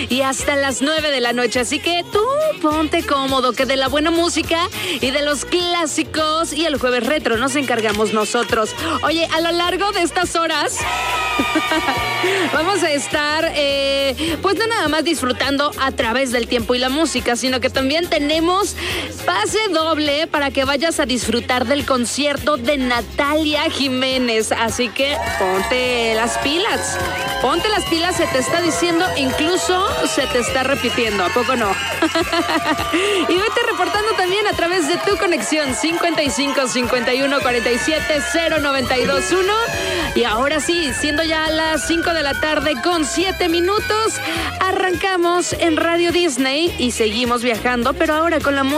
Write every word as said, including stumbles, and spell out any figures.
y hasta las nueve de la noche. Así que tú ponte cómodo, que de la buena música y de los clásicos y el jueves retro nos encargamos nosotros. Oye, a lo largo de estas horas vamos a estar, eh, pues no nada más disfrutando a través del tiempo y la música, sino que también tenemos pase doble para que vayas a disfrutar del concierto de Natalia Jiménez. Así que ponte las pilas, ponte las pilas, se te está diciendo, incluso se te está repitiendo, ¿a poco no? Y vete reportando también a través de tu conexión cincuenta y cinco, cincuenta y uno, cuarenta y siete, cero noventa y dos uno. Y ahora sí, siendo ya las cinco de la tarde con siete minutos, arrancamos en Radio Disney y seguimos viajando, pero ahora con la música